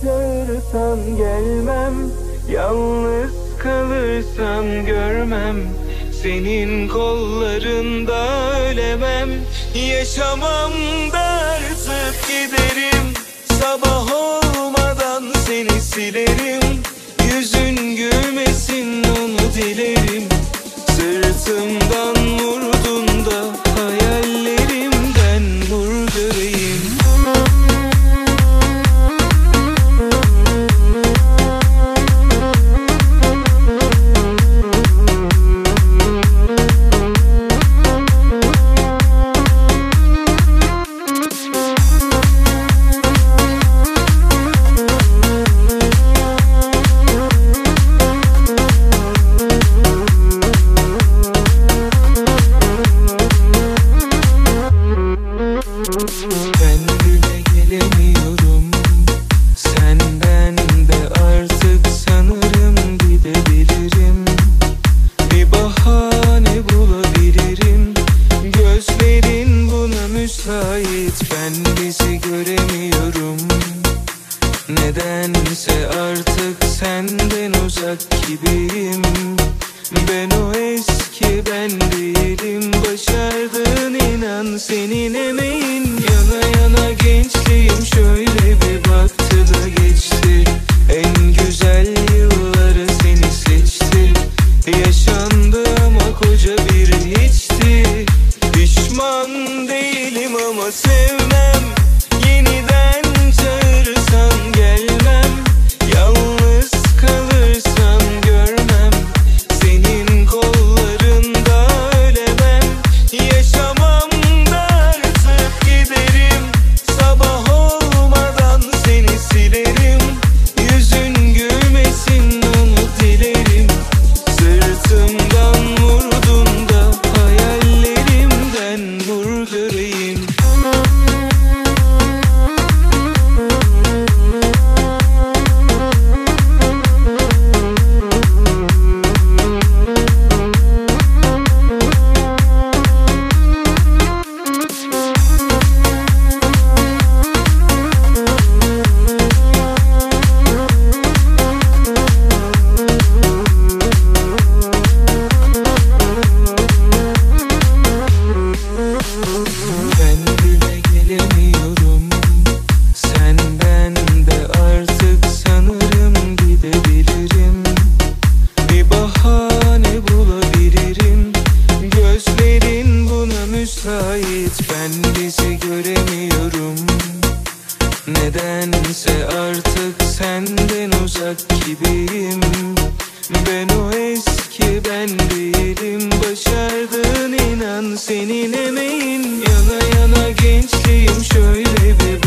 çağırsan gelmem, yalnız kalırsam görmem, senin kollarında ölemem. Yaşamam da artık giderim, sabah olmadan seni silerim. Yüzün gülmesin onu dilerim, sırtımdan vurdun da hayallerimden vurdurayım. Kendime gelemiyorum, senden de artık sanırım gidebilirim. Bir bahane bulabilirim, gözlerin buna müsait. Ben bizi göremiyorum, nedense artık senden uzak gibiyim. Ben o eski ben değilim, başardın inan senin emeğin. Yana yana gençliğim şöyle bir baktı da geçti, en güzel yılları seni seçti. Yaşandı ama koca bir hiçti. Pişman değilim ama sevmem, yeniden çağırsan gelmem, yalnız kalırsam görmem, senin kollarında ölemem. Yaşamam da artık giderim, sabah olmadan seni silerim. Yüzün gülmesin onu dilerim, sırtımdan vurdun da hayallerimden vurdurayım. Kendime gelemiyorum, senden de artık sanırım gidebilirim. Bir bahane bulabilirim, gözlerin buna müsait. Ben bizi göremiyorum, nedense artık senden uzak gibiyim. Ben o eski ben değilim, başardın inan senin emeğin. Yana yana gençliğim şöyle bir